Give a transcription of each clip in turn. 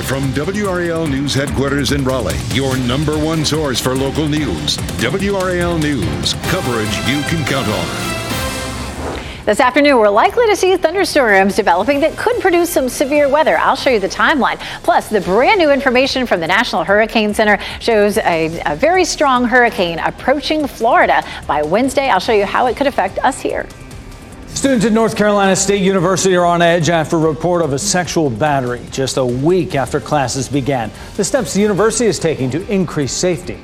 Live from WRAL News headquarters in Raleigh, your number one source for local news. WRAL News, coverage you can count on. This afternoon, we're likely to see thunderstorms developing that could produce some severe weather. I'll show you the timeline. Plus, the brand new information from the National Hurricane Center shows a very strong hurricane approaching Florida by Wednesday. I'll show you how it could affect us here. Students at North Carolina State University are on edge after a report of a sexual battery just a week after classes began. The steps the university is taking to increase safety.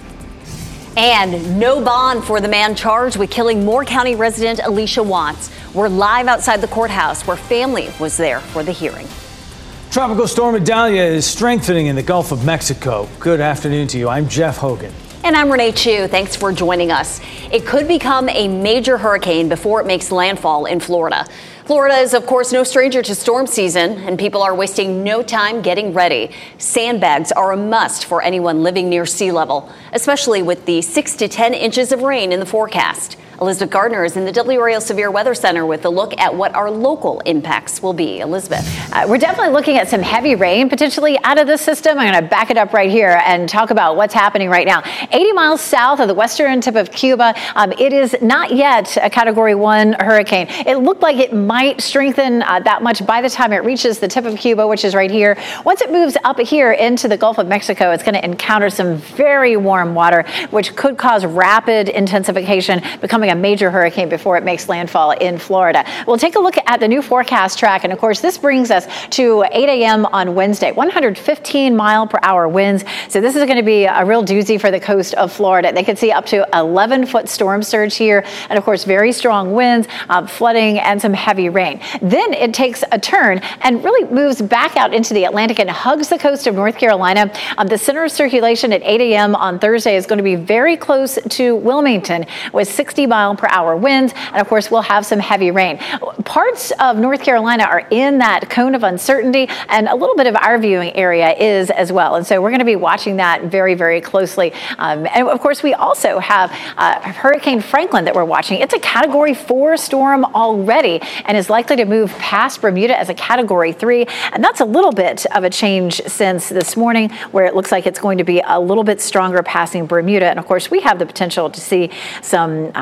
And no bond for the man charged with killing Moore County resident Alicia Watts. We're live outside the courthouse where family was there for the hearing. Tropical storm Idalia is strengthening in the Gulf of Mexico. Good afternoon to you. I'm Jeff Hogan. And I'm Renee Chu. Thanks for joining us. It could become a major hurricane before it makes landfall in Florida. Florida is, of course, no stranger to storm season, and people are wasting no time getting ready. Sandbags are a must for anyone living near sea level, especially with the 6 to 10 inches of rain in the forecast. Elizabeth Gardner is in the WRAL Severe Weather Center with a look at what our local impacts will be. Elizabeth. We're definitely looking at some heavy rain potentially out of this system. I'm going to back it up right here and talk about what's happening right now. 80 miles south of the western tip of Cuba. It is not yet a Category 1 hurricane. It looked like it might strengthen that much by the time it reaches the tip of Cuba, which is right here. Once it moves up here into the Gulf of Mexico, it's going to encounter some very warm water, which could cause rapid intensification, becoming a major hurricane before it makes landfall in Florida. We'll take a look at the new forecast track. And of course, this brings us to 8 a.m. on Wednesday, 115 mile per hour winds. So this is going to be a real doozy for the coast of Florida. They could see up to 11-foot storm surge here. And of course, very strong winds, flooding, and some heavy rain. Then it takes a turn and really moves back out into the Atlantic and hugs the coast of North Carolina. The center of circulation at 8 a.m. on Thursday is going to be very close to Wilmington with 60 mile per hour winds. And of course, we'll have some heavy rain. Parts of North Carolina are in that cone of uncertainty, and a little bit of our viewing area is as well. And so we're going to be watching that very, very closely. And of course, we also have Hurricane Franklin that we're watching. It's a Category 4 storm already and is likely to move past Bermuda as a Category 3. And that's a little bit of a change since this morning, where it looks like it's going to be a little bit stronger passing Bermuda. And of course, we have the potential to see some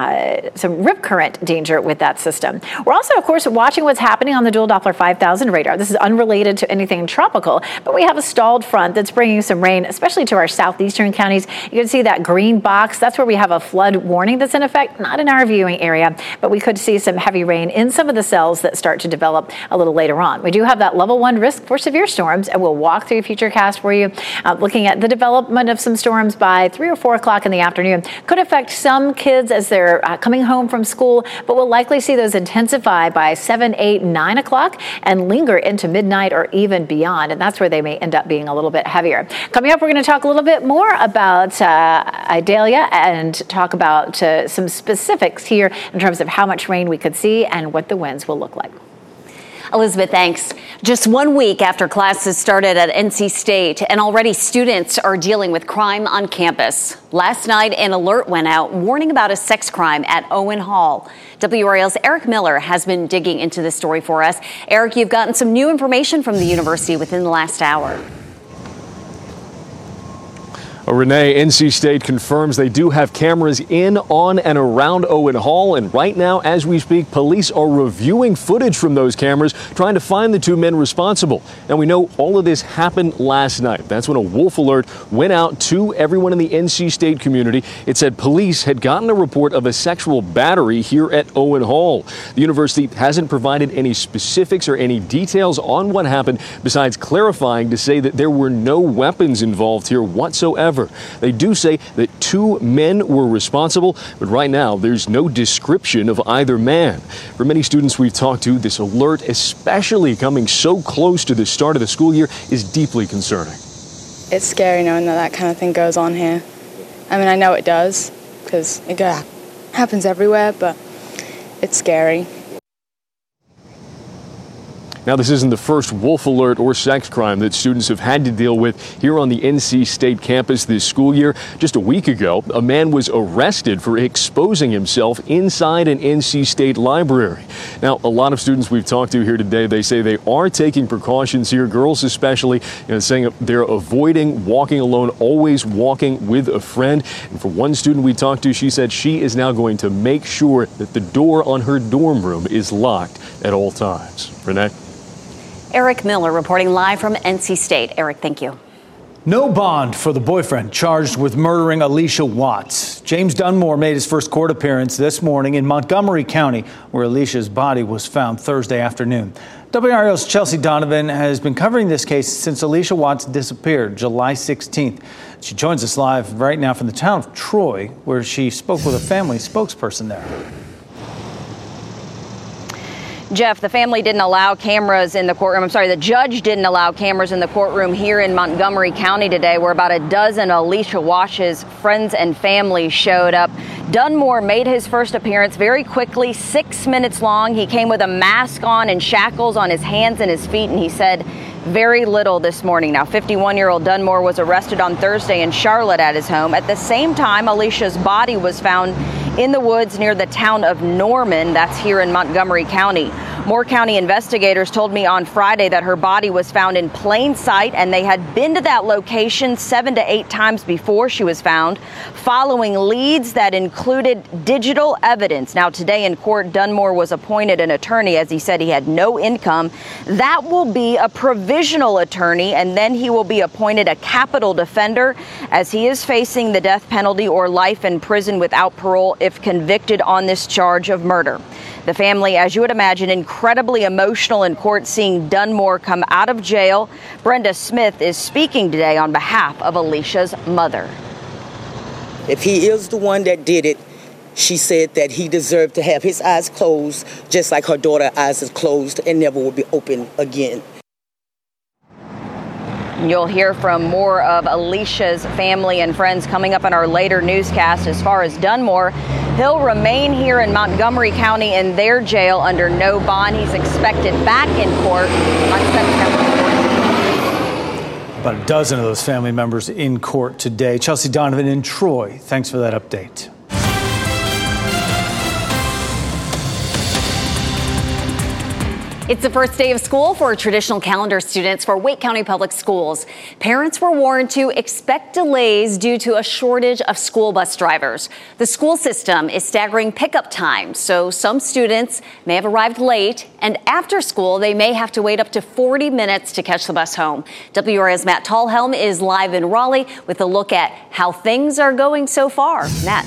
rip current danger with that system. We're also, of course, watching what's happening on the dual Doppler 5000 radar. This is unrelated to anything tropical, but we have a stalled front that's bringing some rain, especially to our southeastern counties. You can see that green box. That's where we have a flood warning that's in effect, not in our viewing area, but we could see some heavy rain in some of the cells that start to develop a little later on. We do have that level 1 risk for severe storms, and we'll walk through Futurecast for you, looking at the development of some storms by 3 or 4 o'clock in the afternoon. Could affect some kids as they're coming home from school, but we'll likely see those intensify by 7, 8, 9 o'clock and linger into midnight or even beyond. And that's where they may end up being a little bit heavier. Coming up, we're going to talk a little bit more about Idalia and talk about some specifics here in terms of how much rain we could see and what the winds will look like. Elizabeth, thanks. Just 1 week after classes started at NC State, and already students are dealing with crime on campus. Last night, an alert went out warning about a sex crime at Owen Hall. WRAL's Eric Miller has been digging into this story for us. Eric, you've gotten some new information from the university within the last hour. Renee, NC State confirms they do have cameras in, on, and around Owen Hall. And right now, as we speak, police are reviewing footage from those cameras, trying to find the 2 men responsible. Now, we know all of this happened last night. That's when a wolf alert went out to everyone in the NC State community. It said police had gotten a report of a sexual battery here at Owen Hall. The university hasn't provided any specifics or any details on what happened, besides clarifying to say that there were no weapons involved here whatsoever. They do say that 2 men were responsible, but right now there's no description of either man. For many students we've talked to, this alert, especially coming so close to the start of the school year, is deeply concerning. It's scary knowing that kind of thing goes on here. I mean, I know it does, because it happens everywhere, but it's scary. Now, this isn't the first wolf alert or sex crime that students have had to deal with here on the NC State campus this school year. Just a week ago, a man was arrested for exposing himself inside an NC State library. Now, a lot of students we've talked to here today, they say they are taking precautions here, girls especially, saying they're avoiding walking alone, always walking with a friend. And for one student we talked to, she said she is now going to make sure that the door on her dorm room is locked at all times. Renee? Eric Miller reporting live from NC State. Eric, thank you. No bond for the boyfriend charged with murdering Alicia Watts. James Dunmore made his first court appearance this morning in Montgomery County, where Alicia's body was found Thursday afternoon. WRAL's Chelsea Donovan has been covering this case since Alicia Watts disappeared July 16th. She joins us live right now from the town of Troy, where she spoke with a family spokesperson there. Jeff, the family didn't allow cameras in the courtroom. I'm sorry, the judge didn't allow cameras in the courtroom here in Montgomery County today, where about a dozen Alicia Watts' friends and family showed up. Dunmore made his first appearance very quickly, 6 minutes long. He came with a mask on and shackles on his hands and his feet, and he said very little this morning. Now, 51-year-old Dunmore was arrested on Thursday in Charlotte at his home. At the same time, Alicia's body was found in the woods near the town of Norman. That's here in Montgomery County. Moore County investigators told me on Friday that her body was found in plain sight, and they had been to that location 7 to 8 times before she was found, following leads that included digital evidence. Now, today in court, Dunmore was appointed an attorney, as he said he had no income. That will be a provisional attorney, and then he will be appointed a capital defender, as he is facing the death penalty or life in prison without parole if convicted on this charge of murder. The family, as you would imagine, incredibly emotional in court seeing Dunmore come out of jail. Brenda Smith is speaking today on behalf of Alicia's mother. If he is the one that did it, she said that he deserved to have his eyes closed, just like her daughter's eyes is closed and never will be open again. You'll hear from more of Alicia's family and friends coming up in our later newscast. As far as Dunmore, he'll remain here in Montgomery County in their jail under no bond. He's expected back in court on September 14th. About a dozen of those family members in court today. Chelsea Donovan in Troy, thanks for that update. It's the first day of school for traditional calendar students for Wake County Public Schools. Parents were warned to expect delays due to a shortage of school bus drivers. The school system is staggering pickup times, so some students may have arrived late, and after school, they may have to wait up to 40 minutes to catch the bus home. WRAL's Matt Tallhelm is live in Raleigh with a look at how things are going so far. Matt.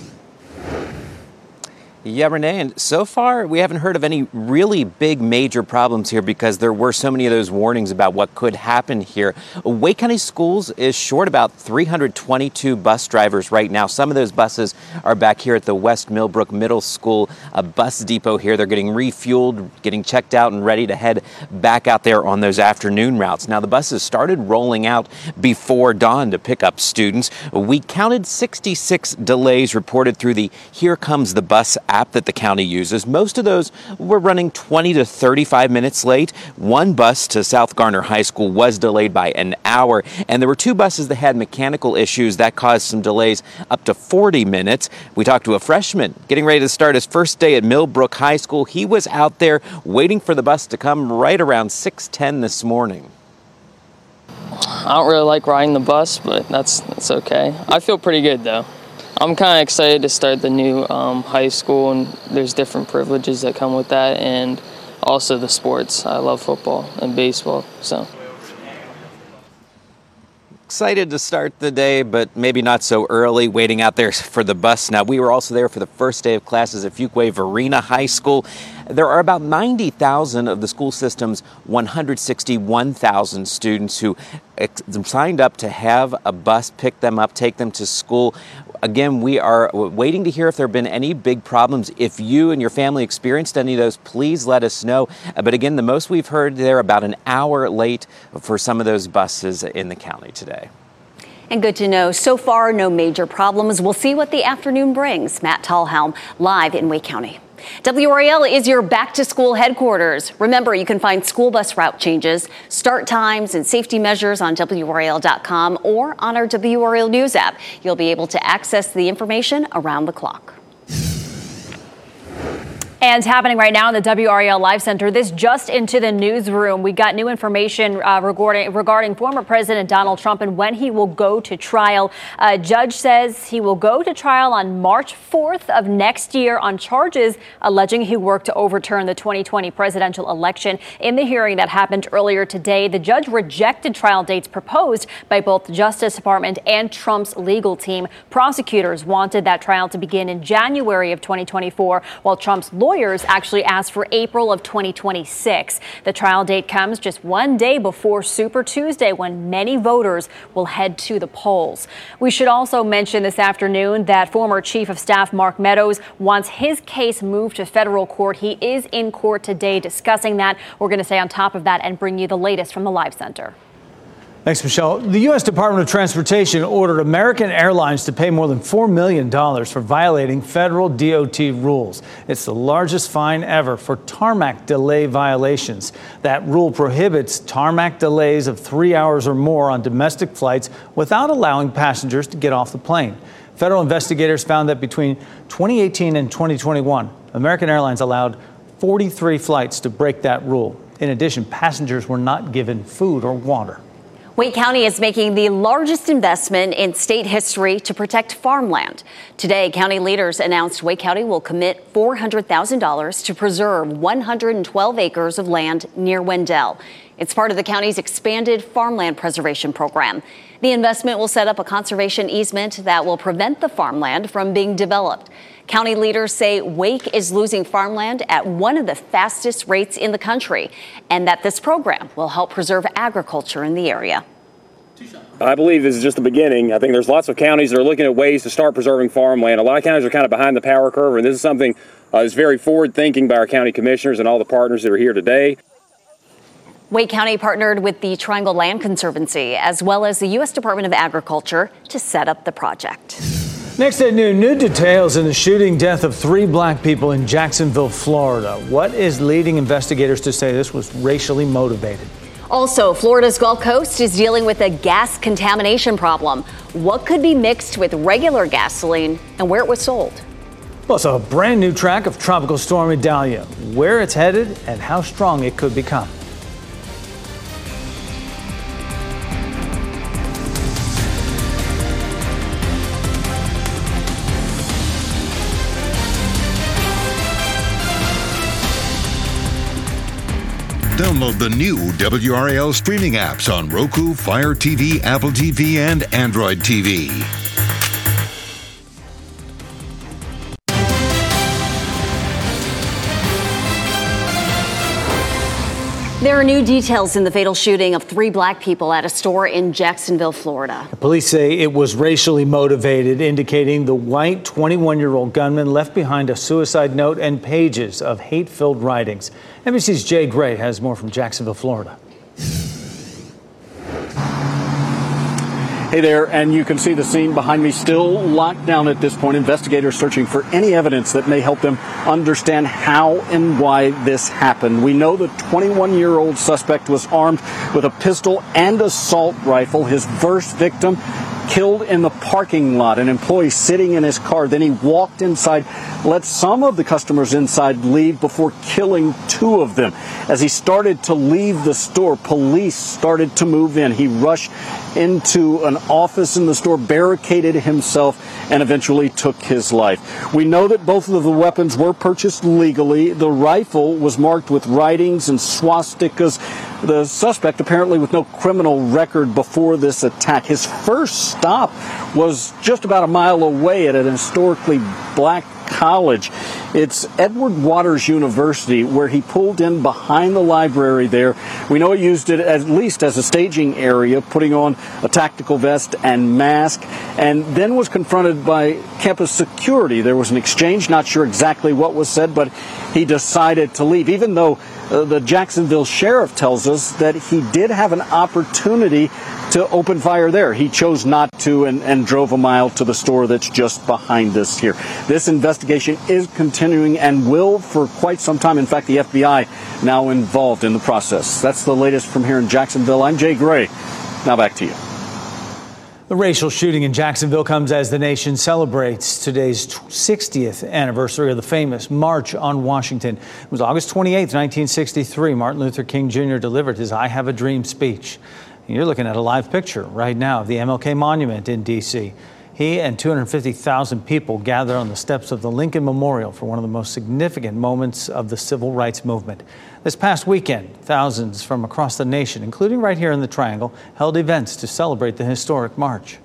Yeah, Renee, and so far we haven't heard of any really big major problems here because there were so many of those warnings about what could happen here. Wake County Schools is short about 322 bus drivers right now. Some of those buses are back here at the West Millbrook Middle School bus depot here. They're getting refueled, getting checked out and ready to head back out there on those afternoon routes. Now, the buses started rolling out before dawn to pick up students. We counted 66 delays reported through the Here Comes the Bus app that the county uses. Most of those were running 20 to 35 minutes late. One bus to South Garner High School was delayed by an hour, and there were 2 buses that had mechanical issues that caused some delays up to 40 minutes. We talked to a freshman getting ready to start his first day at Millbrook High School. He was out there waiting for the bus to come right around 6:10 this morning. I don't really like riding the bus, but that's okay. I feel pretty good though. I'm kind of excited to start the new high school, and there's different privileges that come with that, and also the sports. I love football and baseball, so. Excited to start the day, but maybe not so early, waiting out there for the bus. Now, we were also there for the first day of classes at Fuquay-Varina High School. There are about 90,000 of the school system's 161,000 students who signed up to have a bus pick them up, take them to school. Again, we are waiting to hear if there have been any big problems. If you and your family experienced any of those, please let us know. But again, the most we've heard, they're about an hour late for some of those buses in the county today. And good to know. So far, no major problems. We'll see what the afternoon brings. Matt Tallhelm, live in Wake County. WRAL is your back-to-school headquarters. Remember, you can find school bus route changes, start times, and safety measures on WRAL.com or on our WRAL News app. You'll be able to access the information around the clock. And happening right now in the WRAL Live Center, this just into the newsroom. We got new information regarding former President Donald Trump and when he will go to trial. A judge says he will go to trial on March 4th of next year on charges alleging he worked to overturn the 2020 presidential election. In the hearing that happened earlier today, the judge rejected trial dates proposed by both the Justice Department and Trump's legal team. Prosecutors wanted that trial to begin in January of 2024, while Trump's lawyers actually asked for April of 2026. The trial date comes just one day before Super Tuesday, when many voters will head to the polls. We should also mention this afternoon that former Chief of Staff Mark Meadows wants his case moved to federal court. He is in court today discussing that. We're going to stay on top of that and bring you the latest from the Live Center. Thanks, Michelle. The U.S. Department of Transportation ordered American Airlines to pay more than $4 million for violating federal DOT rules. It's the largest fine ever for tarmac delay violations. That rule prohibits tarmac delays of 3 hours or more on domestic flights without allowing passengers to get off the plane. Federal investigators found that between 2018 and 2021, American Airlines allowed 43 flights to break that rule. In addition, passengers were not given food or water. Wake County is making the largest investment in state history to protect farmland. Today, county leaders announced Wake County will commit $400,000 to preserve 112 acres of land near Wendell. It's part of the county's expanded farmland preservation program. The investment will set up a conservation easement that will prevent the farmland from being developed. County leaders say Wake is losing farmland at one of the fastest rates in the country, and that this program will help preserve agriculture in the area. I believe this is just the beginning. I think there's lots of counties that are looking at ways to start preserving farmland. A lot of counties are kind of behind the power curve, and this is something that's very forward-thinking by our county commissioners and all the partners that are here today. Wake County partnered with the Triangle Land Conservancy as well as the U.S. Department of Agriculture to set up the project. Next at noon, new details in the shooting death of 3 black people in Jacksonville, Florida. What is leading investigators to say this was racially motivated? Also, Florida's Gulf Coast is dealing with a gas contamination problem. What could be mixed with regular gasoline and where it was sold? Plus, a brand new track of Tropical Storm Idalia, where it's headed and how strong it could become. Download the new WRAL streaming apps on Roku, Fire TV, Apple TV, and Android TV. There are new details in the fatal shooting of 3 black people at a store in Jacksonville, Florida. Police say it was racially motivated, indicating the white 21-year-old gunman left behind a suicide note and pages of hate-filled writings. NBC's Jay Gray has more from Jacksonville, Florida. Hey there, and you can see the scene behind me still locked down at this point. Investigators searching for any evidence that may help them understand how and why this happened. We know the 21-year-old suspect was armed with a pistol and assault rifle. His first victim killed in the parking lot, an employee sitting in his car. Then he walked inside, let some of the customers inside leave before killing 2 of them. As he started to leave the store, police started to move in. He rushed into an office in the store, barricaded himself, and eventually took his life. We know that both of the weapons were purchased legally. The rifle was marked with writings and swastikas. The suspect apparently with no criminal record before this attack. His first stop was just about a mile away at an historically black college. It's Edward Waters University, where he pulled in behind the library there. We know he used it at least as a staging area, putting on a tactical vest and mask, and then was confronted by campus security. There was an exchange, not sure exactly what was said, but he decided to leave, even though the Jacksonville sheriff tells us that he did have an opportunity to open fire there. He chose not to and drove a mile to the store that's just behind us here. This investigation is continuing and will for quite some time. In fact, the FBI now involved in the process. That's the latest from here in Jacksonville. I'm Jay Gray. Now back to you. The racial shooting in Jacksonville comes as the nation celebrates today's 60th anniversary of the famous March on Washington. It was August 28, 1963. Martin Luther King Jr. delivered his I Have a Dream speech. You're looking at a live picture right now of the MLK Monument in D.C. He and 250,000 people gathered on the steps of the Lincoln Memorial for one of the most significant moments of the civil rights movement. This past weekend, thousands from across the nation, including right here in the Triangle, held events to celebrate the historic march.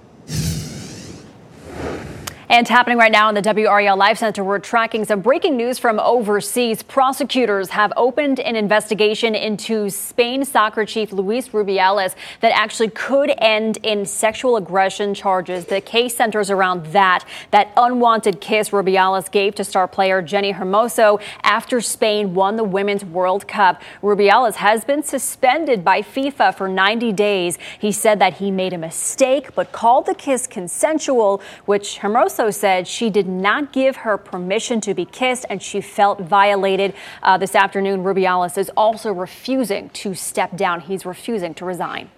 And happening right now in the WRAL Live Center, we're tracking some breaking news from overseas. Prosecutors have opened an investigation into Spain soccer chief Luis Rubiales that actually could end in sexual aggression charges. The case centers around that unwanted kiss Rubiales gave to star player Jenny Hermoso after Spain won the Women's World Cup. Rubiales has been suspended by FIFA for 90 days. He said that he made a mistake but called the kiss consensual, which Hermoso said she did not give her permission to be kissed and she felt violated. This afternoon, Rubiales is also refusing to step down. He's refusing to resign.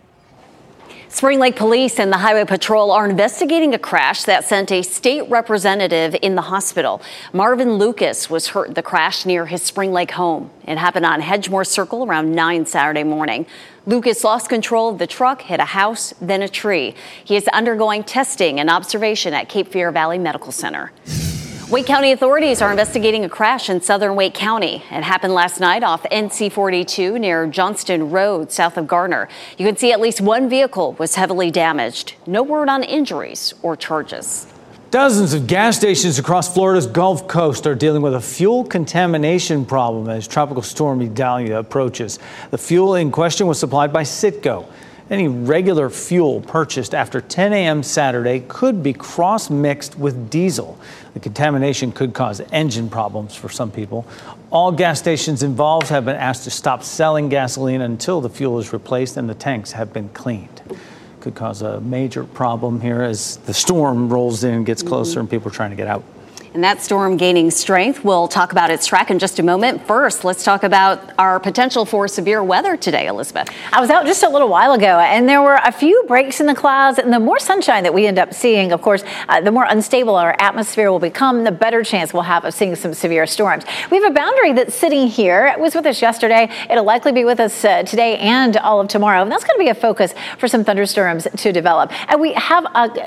Spring Lake Police and the Highway Patrol are investigating a crash that sent a state representative in the hospital. Marvin Lucas was hurt in the crash near his Spring Lake home. It happened on Hedgemore Circle around 9 Saturday morning. Lucas lost control of the truck, hit a house, then a tree. He is undergoing testing and observation at Cape Fear Valley Medical Center. Wake County authorities are investigating a crash in southern Wake County. It happened last night off NC 42 near Johnston Road, south of Garner. You can see at least one vehicle was heavily damaged. No word on injuries or charges. Dozens of gas stations across Florida's Gulf Coast are dealing with a fuel contamination problem as Tropical Storm Idalia approaches. The fuel in question was supplied by Citgo. Any regular fuel purchased after 10 a.m. Saturday could be cross-mixed with diesel. The contamination could cause engine problems for some people. All gas stations involved have been asked to stop selling gasoline until the fuel is replaced and the tanks have been cleaned. Could cause a major problem here as the storm rolls in, gets closer, and people are trying to get out. And that storm gaining strength. We'll talk about its track in just a moment. First, let's talk about our potential for severe weather today, Elizabeth. I was out just a little while ago, and there were a few breaks in the clouds. And the more sunshine that we end up seeing, of course, the more unstable our atmosphere will become, the better chance we'll have of seeing some severe storms. We have a boundary that's sitting here. It was with us yesterday. It'll likely be with us today and all of tomorrow. And that's going to be a focus for some thunderstorms to develop. And we have,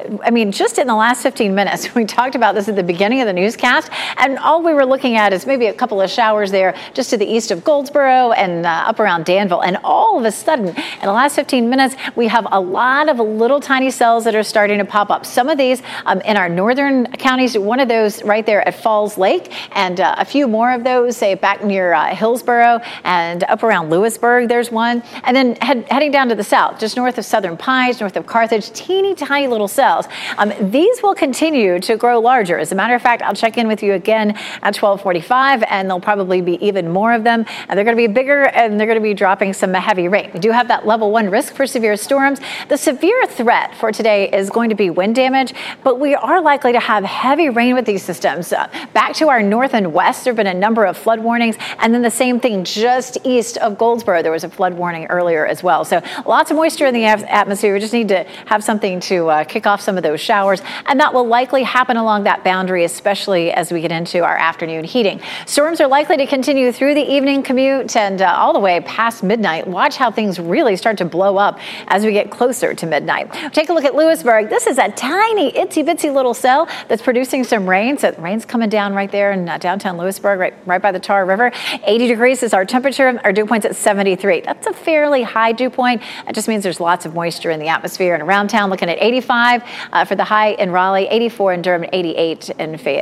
just in the last 15 minutes, we talked about this at the beginning of the newscast, and all we were looking at is maybe a couple of showers there just to the east of Goldsboro and up around Danville. And all of a sudden, in the last 15 minutes, we have a lot of little tiny cells that are starting to pop up. Some of these in our northern counties, one of those right there at Falls Lake, and a few more of those, say, back near Hillsboro and up around Lewisburg, there's one. And then heading down to the south, just north of Southern Pines, north of Carthage, teeny tiny little cells. These will continue to grow larger. As a matter of fact, I'll check in with you again at 12:45, and there'll probably be even more of them. And they're going to be bigger, and they're going to be dropping some heavy rain. We do have that level 1 risk for severe storms. The severe threat for today is going to be wind damage, but we are likely to have heavy rain with these systems. Back to our north and west, there have been a number of flood warnings, and then the same thing just east of Goldsboro. There was a flood warning earlier as well. So lots of moisture in the atmosphere. We just need to have something to kick off some of those showers, and that will likely happen along that boundary, especially as we get into our afternoon heating. Storms are likely to continue through the evening commute and all the way past midnight. Watch how things really start to blow up as we get closer to midnight. Take a look at Lewisburg. This is a tiny, itsy-bitsy little cell that's producing some rain. So the rain's coming down right there in downtown Lewisburg, right by the Tar River. 80 degrees is our temperature. Our dew point's at 73. That's a fairly high dew point. That just means there's lots of moisture in the atmosphere. And around town, looking at 85 for the high in Raleigh, 84 in Durham, 88 in Fayetteville.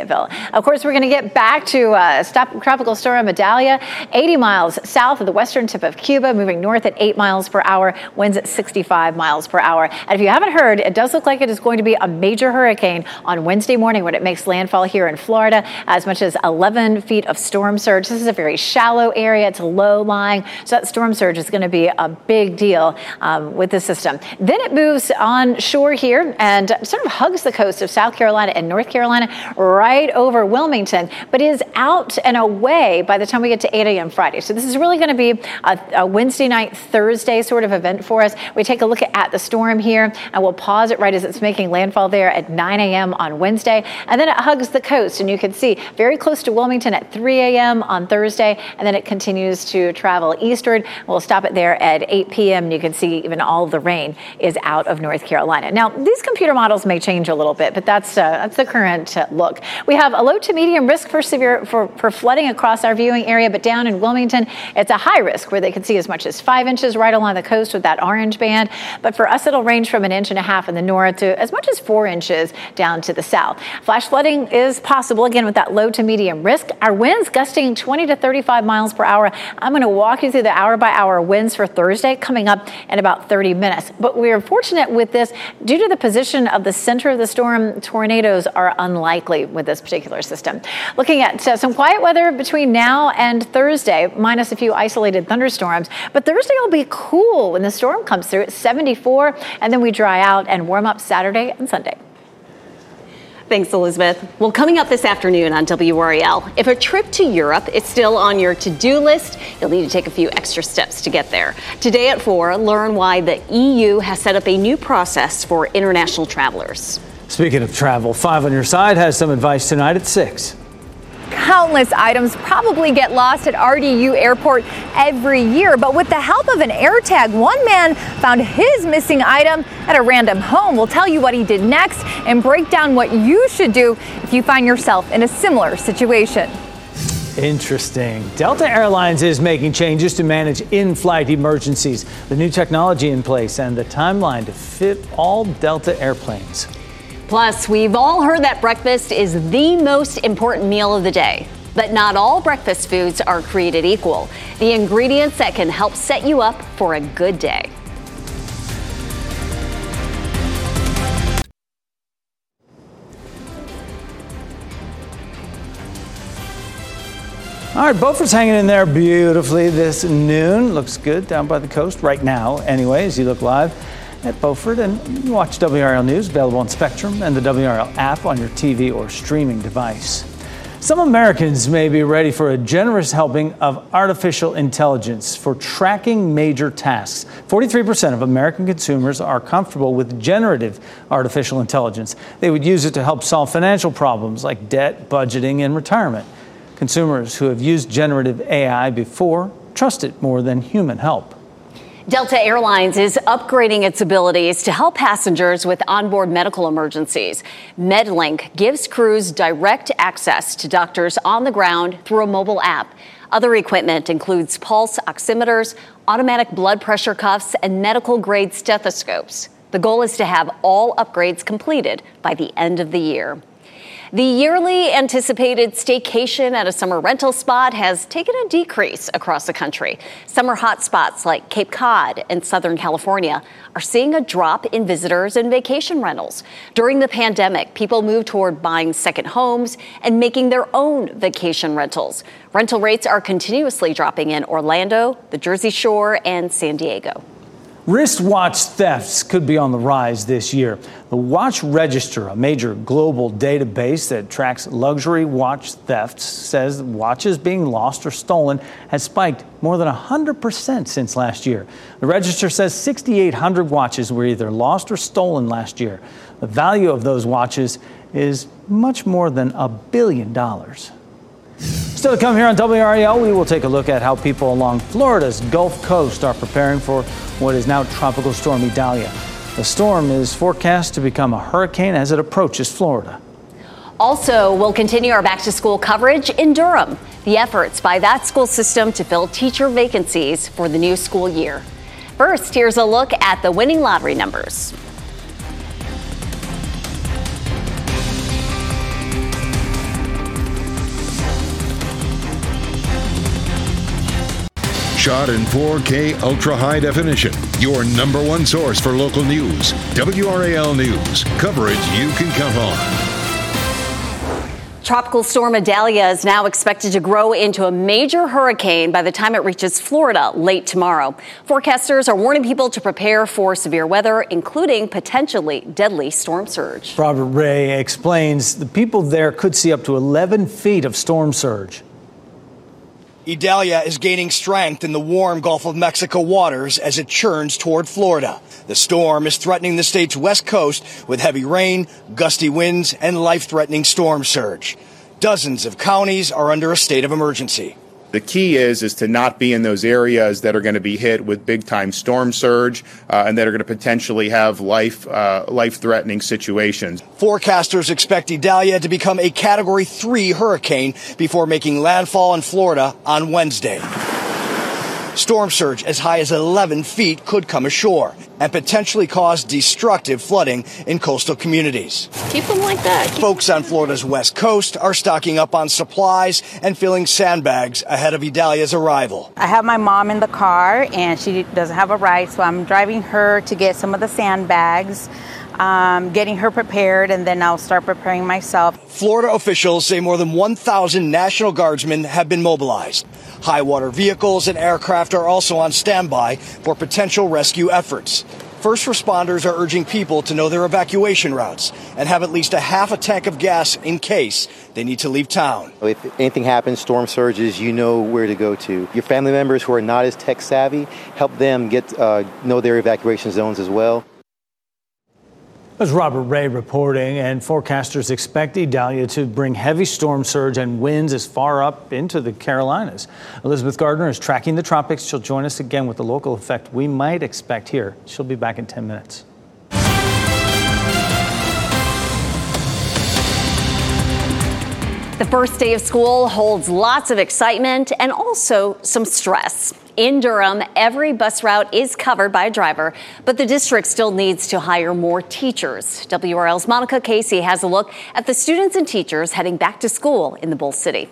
Fayetteville. Of course, we're going to get back to Tropical Storm Idalia, 80 miles south of the western tip of Cuba, moving north at 8 miles per hour, winds at 65 miles per hour. And if you haven't heard, it does look like it is going to be a major hurricane on Wednesday morning when it makes landfall here in Florida, as much as 11 feet of storm surge. This is a very shallow area. It's low lying. So that storm surge is going to be a big deal with the system. Then it moves on shore here and sort of hugs the coast of South Carolina and North Carolina right over Wilmington, but is out and away by the time we get to 8 a.m. Friday. So this is really going to be a Wednesday night, Thursday sort of event for us. We take a look at the storm here, and we'll pause it right as it's making landfall there at 9 a.m. on Wednesday. And then it hugs the coast, and you can see very close to Wilmington at 3 a.m. on Thursday, and then it continues to travel eastward. We'll stop it there at 8 p.m., and you can see even all of the rain is out of North Carolina. Now, these computer models may change a little bit, but that's the current look. We have a low to medium risk for flooding across our viewing area, but down in Wilmington, it's a high risk where they could see as much as 5 inches right along the coast with that orange band. But for us, it'll range from 1.5 inches in the north to as much as 4 inches down to the south. Flash flooding is possible, again, with that low to medium risk. Our winds gusting 20 to 35 miles per hour. I'm going to walk you through the hour-by-hour winds for Thursday coming up in about 30 minutes. But we are fortunate with this. Due to the position of the center of the storm, tornadoes are unlikely with this particular system. Looking at some quiet weather between now and Thursday, minus a few isolated thunderstorms. But Thursday will be cool when the storm comes through. It's 74, and then we dry out and warm up Saturday and Sunday. Thanks, Elizabeth. Well, coming up this afternoon on WRAL, if a trip to Europe is still on your to-do list, you'll need to take a few extra steps to get there. Today at 4, learn why the EU has set up a new process for international travelers. Speaking of travel, 5 on your side has some advice tonight at 6. Countless items probably get lost at RDU Airport every year, but with the help of an AirTag, one man found his missing item at a random home. We'll tell you what he did next and break down what you should do if you find yourself in a similar situation. Interesting. Delta Airlines is making changes to manage in-flight emergencies. The new technology in place and the timeline to fit all Delta airplanes. Plus, we've all heard that breakfast is the most important meal of the day. But not all breakfast foods are created equal. The ingredients that can help set you up for a good day. All right, Beaufort's hanging in there beautifully this noon. Looks good down by the coast right now, anyway, as you look live at Beaufort, and you watch WRAL News, available on Spectrum and the WRAL app on your TV or streaming device. Some Americans may be ready for a generous helping of artificial intelligence for tracking major tasks. 43% of American consumers are comfortable with generative artificial intelligence. They would use it to help solve financial problems like debt, budgeting, and retirement. Consumers who have used generative AI before trust it more than human help. Delta Airlines is upgrading its abilities to help passengers with onboard medical emergencies. MedLink gives crews direct access to doctors on the ground through a mobile app. Other equipment includes pulse oximeters, automatic blood pressure cuffs, and medical-grade stethoscopes. The goal is to have all upgrades completed by the end of the year. The yearly anticipated staycation at a summer rental spot has taken a decrease across the country. Summer hotspots like Cape Cod and Southern California are seeing a drop in visitors and vacation rentals. During the pandemic, people moved toward buying second homes and making their own vacation rentals. Rental rates are continuously dropping in Orlando, the Jersey Shore, and San Diego. Wristwatch thefts could be on the rise this year. The Watch Register, a major global database that tracks luxury watch thefts, says watches being lost or stolen has spiked more than 100% since last year. The register says 6,800 watches were either lost or stolen last year. The value of those watches is much more than $1 billion. Still to come here on WRAL, we will take a look at how people along Florida's Gulf Coast are preparing for what is now Tropical Storm Idalia. The storm is forecast to become a hurricane as it approaches Florida. Also, we'll continue our back-to-school coverage in Durham. The efforts by that school system to fill teacher vacancies for the new school year. First, here's a look at the winning lottery numbers. shot in 4K ultra high definition. Your number one source for local news. WRAL News. Coverage you can count on. Tropical storm Idalia is now expected to grow into a major hurricane by the time it reaches Florida late tomorrow. Forecasters are warning people to prepare for severe weather, including potentially deadly storm surge. Robert Ray explains the people there could see up to 11 feet of storm surge. Idalia is gaining strength in the warm Gulf of Mexico waters as it churns toward Florida. The storm is threatening the state's west coast with heavy rain, gusty winds, and life-threatening storm surge. Dozens of counties are under a state of emergency. The key is to not be in those areas that are going to be hit with big-time storm surge and that are going to potentially have life-threatening situations. Forecasters expect Idalia to become a Category 3 hurricane before making landfall in Florida on Wednesday. Storm surge as high as 11 feet could come ashore and potentially cause destructive flooding in coastal communities. Keep them like that. Folks on Florida's west coast are stocking up on supplies and filling sandbags ahead of Idalia's arrival. I have my mom in the car and she doesn't have a ride, so I'm driving her to get some of the sandbags, getting her prepared, and then I'll start preparing myself. Florida officials say more than 1,000 National Guardsmen have been mobilized. High water vehicles and aircraft are also on standby for potential rescue efforts. First responders are urging people to know their evacuation routes and have at least a half a tank of gas in case they need to leave town. If anything happens, storm surges, you know where to go to. Your family members who are not as tech savvy, help them know their evacuation zones as well. That's Robert Ray reporting, and forecasters expect Idalia to bring heavy storm surge and winds as far up into the Carolinas. Elizabeth Gardner is tracking the tropics. She'll join us again with the local effect we might expect here. She'll be back in 10 minutes. The first day of school holds lots of excitement and also some stress. In Durham, every bus route is covered by a driver, but the district still needs to hire more teachers. WRL's Monica Casey has a look at the students and teachers heading back to school in the Bull City.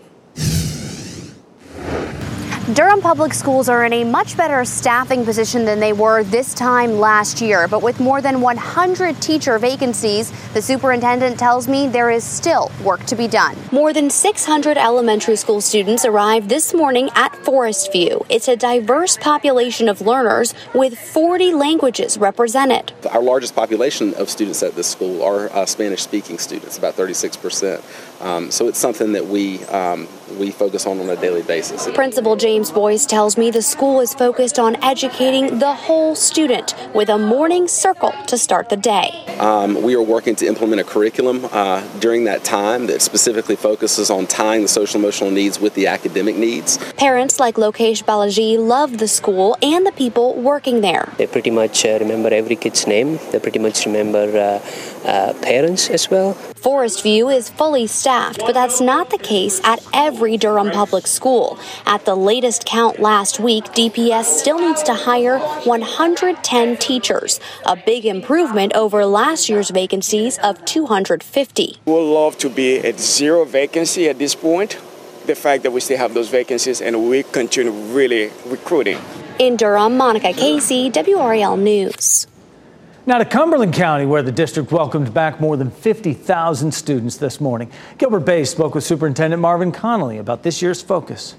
Durham Public Schools are in a much better staffing position than they were this time last year. But with more than 100 teacher vacancies, the superintendent tells me there is still work to be done. More than 600 elementary school students arrived this morning at Forest View. It's a diverse population of learners with 40 languages represented. Our largest population of students at this school are Spanish-speaking students, about 36%. So it's something that we focus on a daily basis. Principal James Boyce tells me the school is focused on educating the whole student with a morning circle to start the day. We are working to implement a curriculum during that time that specifically focuses on tying the social emotional needs with the academic needs. Parents like Lokesh Balaji love the school and the people working there. They pretty much remember every kid's name. They pretty much remember parents as well. Forest View is fully staffed, but that's not the case at every Durham public school. At the latest count last week, DPS still needs to hire 110 teachers, a big improvement over last year's vacancies of 250. We would love to be at zero vacancy at this point. The fact that we still have those vacancies and we continue really recruiting. In Durham, Monica Casey, WRAL News. Now to Cumberland County, where the district welcomed back more than 50,000 students this morning. Gilbert Bay spoke with Superintendent Marvin Connolly about this year's focus.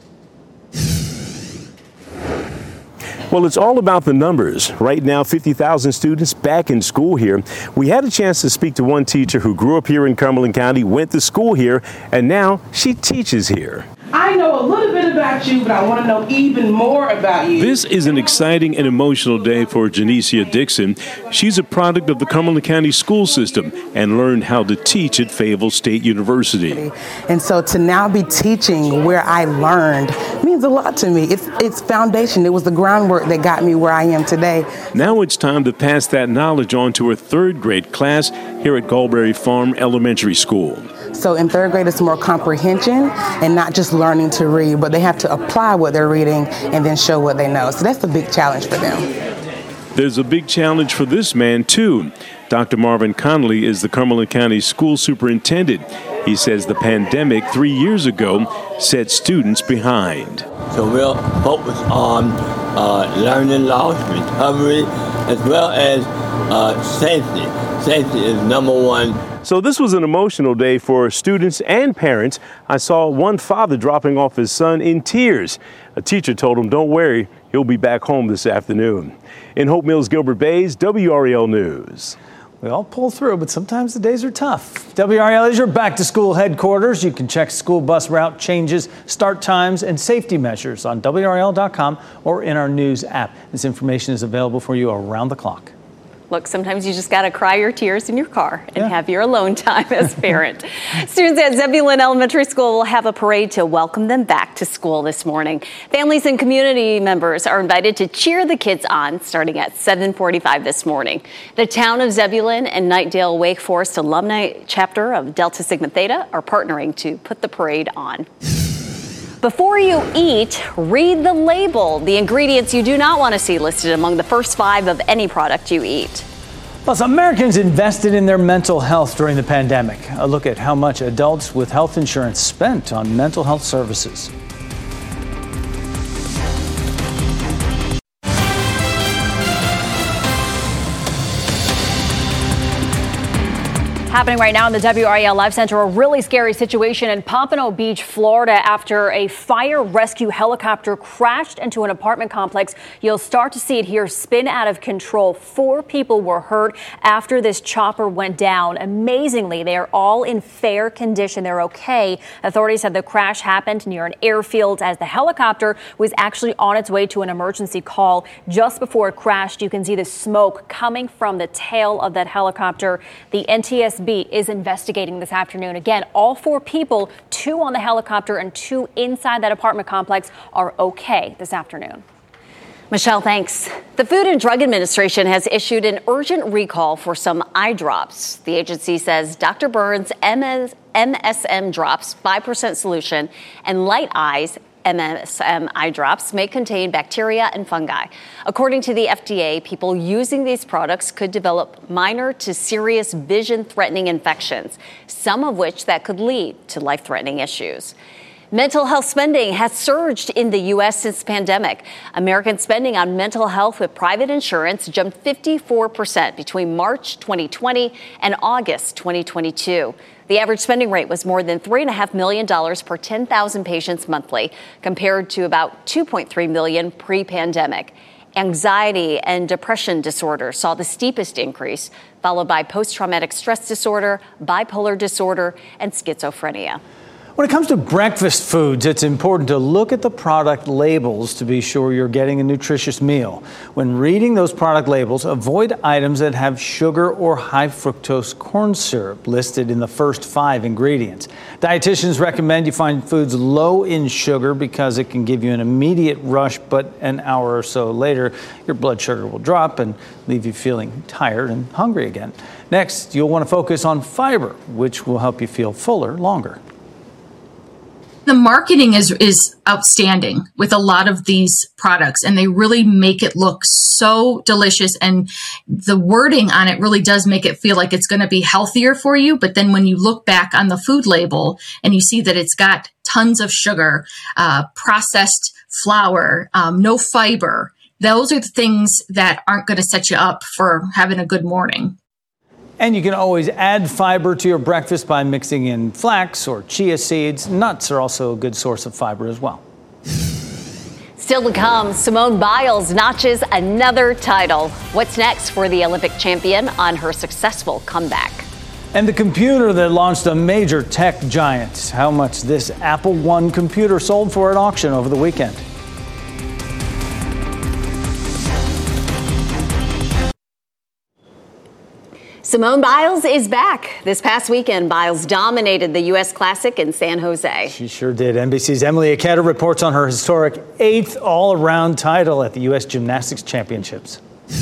Well, it's all about the numbers. Right now, 50,000 students back in school here. We had a chance to speak to one teacher who grew up here in Cumberland County, went to school here, and now she teaches here. I know a little bit about you, but I want to know even more about you. This is an exciting and emotional day for Janicia Dixon. She's a product of the Cumberland County school system and learned how to teach at Fayetteville State University. And so to now be teaching where I learned means a lot to me. It's foundation. It was the groundwork that got me where I am today. Now it's time to pass that knowledge on to her third grade class here at Galberry Farm Elementary School. So in third grade, it's more comprehension and not just learning to read, but they have to apply what they're reading and then show what they know. So that's the big challenge for them. There's a big challenge for this man, too. Dr. Marvin Connolly is the Cumberland County School Superintendent. He says the pandemic 3 years ago set students behind. So we'll focus on learning loss, recovery, as well as safety. Safety is number one. So this was an emotional day for students and parents. I saw one father dropping off his son in tears. A teacher told him, "Don't worry, he'll be back home this afternoon." In Hope Mills, Gilbert Bays, WRAL News. We all pull through, but sometimes the days are tough. WRAL is your back-to-school headquarters. You can check school bus route changes, start times, and safety measures on WRAL.com or in our news app. This information is available for you around the clock. Look, sometimes you just got to cry your tears in your car and have your alone time as a parent. Students at Zebulon Elementary School will have a parade to welcome them back to school this morning. Families and community members are invited to cheer the kids on starting at 7:45 this morning. The town of Zebulon and Knightdale Wake Forest Alumni Chapter of Delta Sigma Theta are partnering to put the parade on. Before you eat, read the label. The ingredients you do not want to see listed among the first 5 of any product you eat. Plus, Americans invested in their mental health during the pandemic. A look at how much adults with health insurance spent on mental health services. Happening right now in the WRAL Live Center, a really scary situation in Pompano Beach, Florida, after a fire rescue helicopter crashed into an apartment complex. You'll start to see it here spin out of control. 4 people were hurt after this chopper went down. Amazingly, they are all in fair condition. They're okay. Authorities said the crash happened near an airfield as the helicopter was actually on its way to an emergency call. Just before it crashed, you can see the smoke coming from the tail of that helicopter. The NTSB is investigating this afternoon. Again, all 4 people, 2 on the helicopter and 2 inside that apartment complex, are okay this afternoon. Michelle, thanks. The Food and Drug Administration has issued an urgent recall for some eye drops. The agency says Dr. Burns' MSM drops, 5% solution, and Light Eyes MSM eye drops may contain bacteria and fungi. According to the FDA, people using these products could develop minor to serious vision-threatening infections, some of which that could lead to life-threatening issues. Mental health spending has surged in the U.S. since the pandemic. American spending on mental health with private insurance jumped 54% between March 2020 and August 2022. The average spending rate was more than $3.5 million per 10,000 patients monthly, compared to about $2.3 million pre-pandemic. Anxiety and depression disorders saw the steepest increase, followed by post-traumatic stress disorder, bipolar disorder, and schizophrenia. When it comes to breakfast foods, it's important to look at the product labels to be sure you're getting a nutritious meal. When reading those product labels, avoid items that have sugar or high fructose corn syrup listed in the first 5 ingredients. Dietitians recommend you find foods low in sugar because it can give you an immediate rush, but an hour or so later, your blood sugar will drop and leave you feeling tired and hungry again. Next, you'll want to focus on fiber, which will help you feel fuller longer. The marketing is outstanding with a lot of these products, and they really make it look so delicious. And the wording on it really does make it feel like it's going to be healthier for you. But then when you look back on the food label and you see that it's got tons of sugar, processed flour, no fiber, those are the things that aren't going to set you up for having a good morning. And you can always add fiber to your breakfast by mixing in flax or chia seeds. Nuts are also a good source of fiber as well. Still to come, Simone Biles notches another title. What's next for the Olympic champion on her successful comeback? And the computer that launched a major tech giant. How much this Apple I computer sold for at auction over the weekend. Simone Biles is back. This past weekend, Biles dominated the U.S. Classic in San Jose. She sure did. NBC's Emily Ikeda reports on her historic 8th all-around title at the U.S. Gymnastics Championships.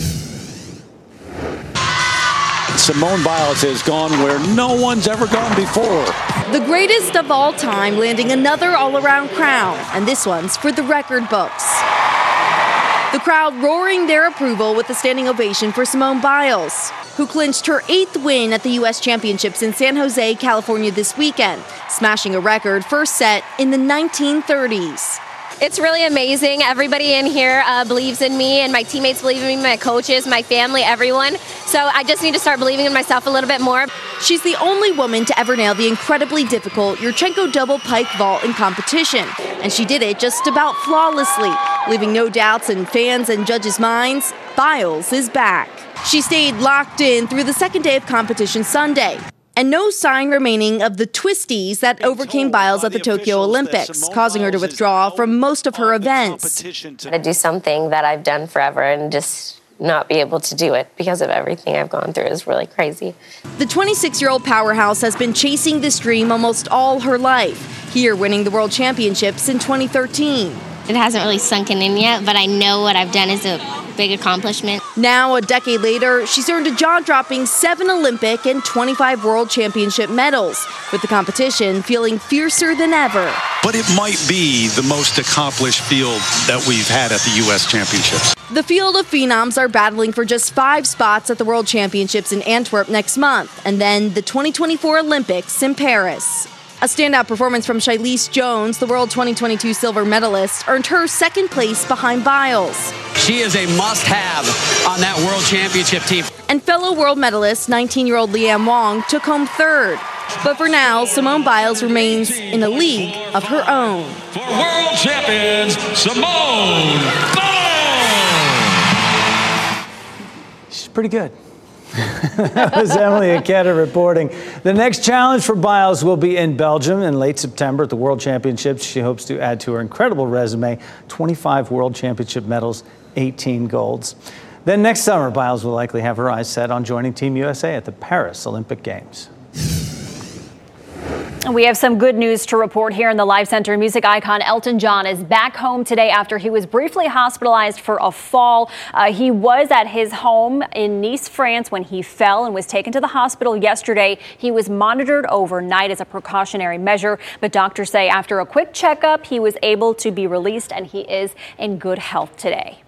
Simone Biles has gone where no one's ever gone before. The greatest of all time, landing another all-around crown, and this one's for the record books. The crowd roaring their approval with a standing ovation for Simone Biles, who clinched her 8th win at the U.S. Championships in San Jose, California this weekend, smashing a record first set in the 1930s. It's really amazing. Everybody in here believes in me, and my teammates believe in me, my coaches, my family, everyone. So I just need to start believing in myself a little bit more. She's the only woman to ever nail the incredibly difficult Yurchenko double pike vault in competition, and she did it just about flawlessly, leaving no doubts in fans and judges' minds. Biles is back. She stayed locked in through the second day of competition Sunday. And no sign remaining of the twisties that overcame Biles at the Tokyo Olympics, causing her to withdraw from most of her events. To do something that I've done forever and just not be able to do it because of everything I've gone through is really crazy. The 26-year-old powerhouse has been chasing this dream almost all her life, here winning the World Championships in 2013. It hasn't really sunken in yet, but I know what I've done is a big accomplishment. Now, a decade later, she's earned a jaw-dropping 7 Olympic and 25 World Championship medals, with the competition feeling fiercer than ever. But it might be the most accomplished field that we've had at the U.S. Championships. The field of phenoms are battling for just 5 spots at the World Championships in Antwerp next month, and then the 2024 Olympics in Paris. A standout performance from Shailene Jones, the World 2022 silver medalist, earned her second place behind Biles. She is a must-have on that World Championship team. And fellow world medalist, 19-year-old Liam Wong, took home third. But for now, Simone Biles remains in a league of her own. For world champions, Simone Biles! She's pretty good. That was Emily Aketa reporting. The next challenge for Biles will be in Belgium in late September at the World Championships. She hopes to add to her incredible resume 25 World Championship medals, 18 golds. Then next summer, Biles will likely have her eyes set on joining Team USA at the Paris Olympic Games. We have some good news to report here in the Live Center. Music icon Elton John is back home today after he was briefly hospitalized for a fall. He was at his home in Nice, France when he fell and was taken to the hospital yesterday. He was monitored overnight as a precautionary measure, but doctors say after a quick checkup, he was able to be released and he is in good health today.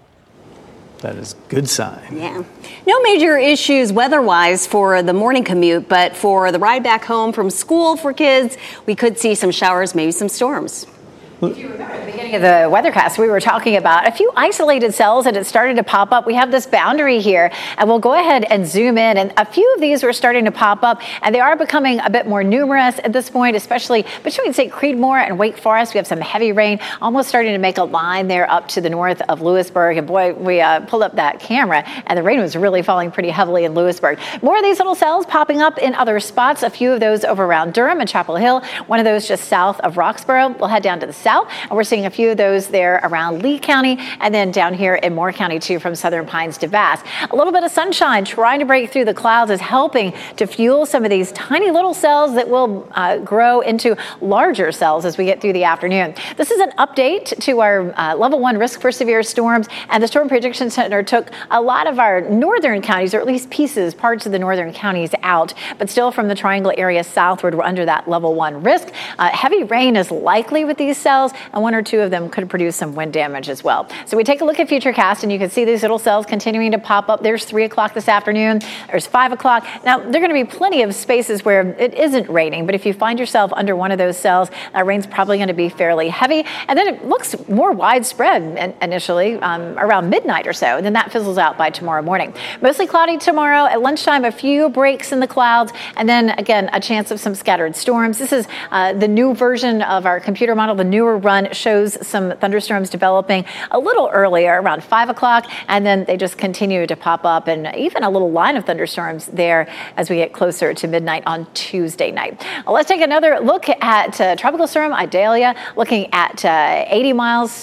That is a good sign. Yeah. No major issues weather-wise for the morning commute, but for the ride back home from school for kids, we could see some showers, maybe some storms. If you remember at the beginning of the weathercast, we were talking about a few isolated cells and it started to pop up. We have this boundary here and we'll go ahead and zoom in. And a few of these were starting to pop up and they are becoming a bit more numerous at this point, especially between, say, Creedmoor and Wake Forest. We have some heavy rain almost starting to make a line there up to the north of Lewisburg. And boy, we pulled up that camera and the rain was really falling pretty heavily in Lewisburg. More of these little cells popping up in other spots. A few of those over around Durham and Chapel Hill. One of those just south of Roxborough. We'll head down to the south. And we're seeing a few of those there around Lee County and then down here in Moore County too, from Southern Pines to Bass. A little bit of sunshine trying to break through the clouds is helping to fuel some of these tiny little cells that will grow into larger cells as we get through the afternoon. This is an update to our level 1 risk for severe storms, and the Storm Prediction Center took a lot of our northern counties, or at least parts of the northern counties out, but still from the Triangle area southward, we're under that level 1 risk. Heavy rain is likely with these cells, and one or two of them could produce some wind damage as well. So we take a look at Futurecast, and you can see these little cells continuing to pop up. There's 3 o'clock this afternoon. There's 5 o'clock. Now, there are going to be plenty of spaces where it isn't raining, but if you find yourself under one of those cells, that rain's probably going to be fairly heavy. And then it looks more widespread initially around midnight or so, and then that fizzles out by tomorrow morning. Mostly cloudy tomorrow. At lunchtime, a few breaks in the clouds, and then again, a chance of some scattered storms. This is the new version of our computer model. The newer run shows some thunderstorms developing a little earlier, around 5 o'clock, and then they just continue to pop up, and even a little line of thunderstorms there as we get closer to midnight on Tuesday night. Let's take another look at Tropical Storm Idalia, looking at 80 miles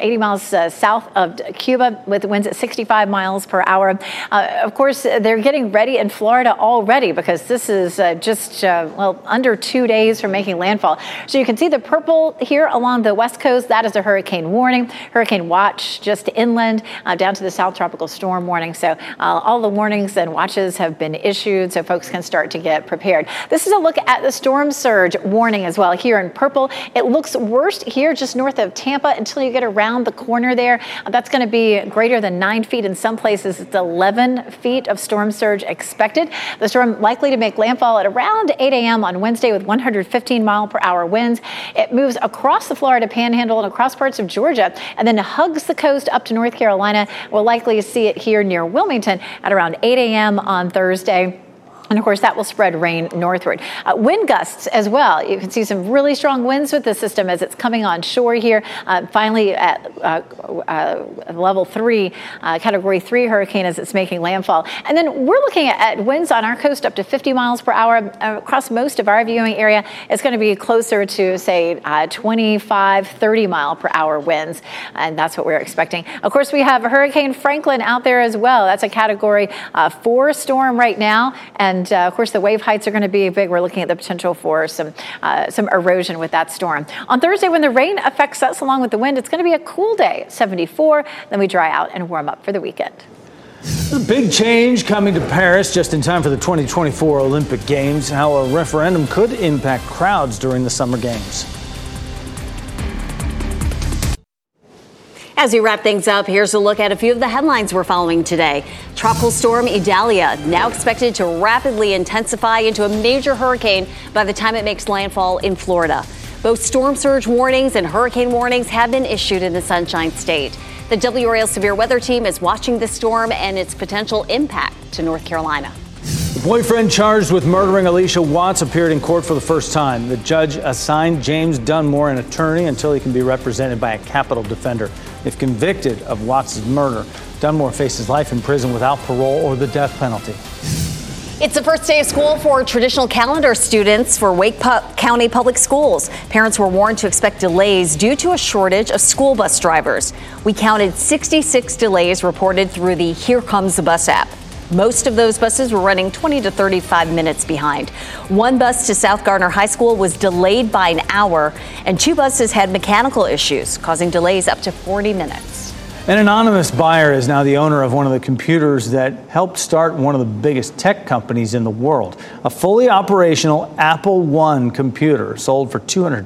south of Cuba with winds at 65 miles per hour. Of course, they're getting ready in Florida already because this is just under 2 days from making landfall. So you can see the purple here along along the west coast, that is a hurricane warning. Hurricane watch just inland down to the south tropical storm warning. So all the warnings and watches have been issued so folks can start to get prepared. This is a look at the storm surge warning as well here in purple. It looks worst here just north of Tampa until you get around the corner there. That's going to be greater than 9 feet. In some places, it's 11 feet of storm surge expected. The storm likely to make landfall at around 8 a.m. on Wednesday with 115 mile per hour winds. It moves across the Florida Panhandle and across parts of Georgia and then hugs the coast up to North Carolina. We'll likely see it here near Wilmington at around 8 a.m. on Thursday. And of course, that will spread rain northward. Wind gusts as well. You can see some really strong winds with the system as it's coming on shore here. Finally at level 3, category 3 hurricane as it's making landfall. And then we're looking at winds on our coast up to 50 miles per hour across most of our viewing area. It's going to be closer to, say, 25, 30 mile per hour winds. And that's what we're expecting. Of course, we have Hurricane Franklin out there as well. That's a category 4 storm right now. And of course, the wave heights are going to be big. We're looking at the potential for some erosion with that storm. On Thursday, when the rain affects us along with the wind, it's going to be a cool day, 74. Then we dry out and warm up for the weekend. A big change coming to Paris just in time for the 2024 Olympic Games. How a referendum could impact crowds during the Summer Games. As we wrap things up, here's a look at a few of the headlines we're following today. Tropical storm Idalia now expected to rapidly intensify into a major hurricane by the time it makes landfall in Florida. Both storm surge warnings and hurricane warnings have been issued in the Sunshine State. The WRAL Severe Weather Team is watching this storm and its potential impact to North Carolina. The boyfriend charged with murdering Alicia Watts appeared in court for the first time. The judge assigned James Dunmore an attorney until he can be represented by a capital defender. If convicted of Watts' murder, Dunmore faces life in prison without parole or the death penalty. It's the first day of school for traditional calendar students for Wake County Public Schools. Parents were warned to expect delays due to a shortage of school bus drivers. We counted 66 delays reported through the Here Comes the Bus app. Most of those buses were running 20 to 35 minutes behind. One bus to South Gardner High School was delayed by an hour, and 2 buses had mechanical issues, causing delays up to 40 minutes. An anonymous buyer is now the owner of one of the computers that helped start one of the biggest tech companies in the world. A fully operational Apple I computer sold for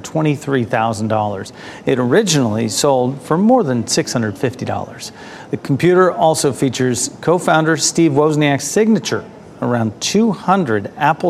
$223,000. It originally sold for more than $650. The computer also features co-founder Steve Wozniak's signature. Around 200 Apple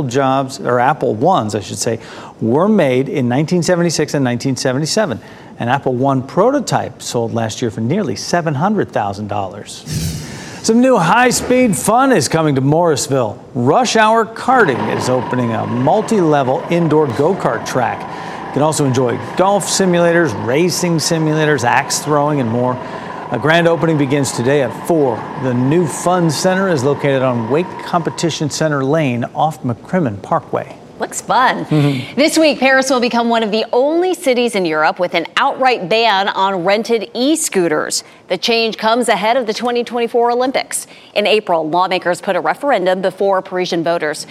Ones, I should say, were made in 1976 and 1977. An Apple I prototype sold last year for nearly $700,000. Some new high-speed fun is coming to Morrisville. Rush Hour Karting is opening a multi-level indoor go-kart track. You can also enjoy golf simulators, racing simulators, axe throwing, and more. A grand opening begins today at 4. The new Fun Center is located on Wake Competition Center Lane off McCrimmon Parkway. Looks fun. This week, Paris will become one of the only cities in Europe with an outright ban on rented e-scooters. The change comes ahead of the 2024 Olympics. In April, lawmakers put a referendum before Parisian voters.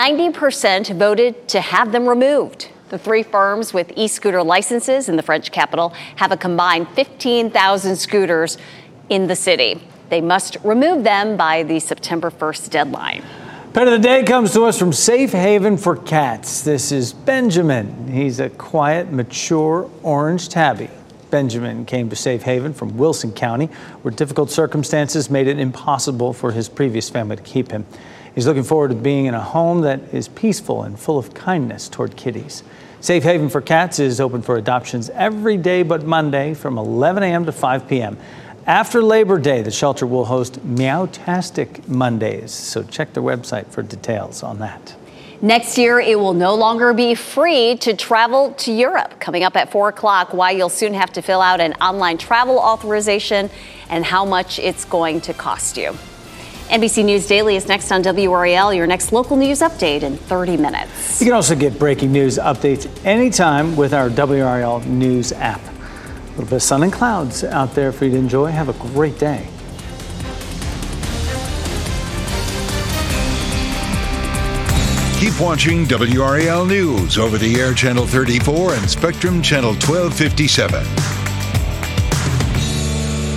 90% voted to have them removed. The 3 firms with e-scooter licenses in the French capital have a combined 15,000 scooters in the city. They must remove them by the September 1st deadline. Pet of the day comes to us from Safe Haven for Cats. This is Benjamin. He's a quiet, mature orange tabby. Benjamin came to Safe Haven from Wilson County, where difficult circumstances made it impossible for his previous family to keep him. He's looking forward to being in a home that is peaceful and full of kindness toward kitties. Safe Haven for Cats is open for adoptions every day but Monday from 11 a.m. to 5 p.m. After Labor Day, the shelter will host Meowtastic Mondays, so check their website for details on that. Next year, it will no longer be free to travel to Europe. Coming up at 4 o'clock, why you'll soon have to fill out an online travel authorization and how much it's going to cost you. NBC News Daily is next on WRAL, your next local news update in 30 minutes. You can also get breaking news updates anytime with our WRAL News app. A little bit of sun and clouds out there for you to enjoy. Have a great day. Keep watching WRAL News over the air Channel 34 and Spectrum Channel 1257.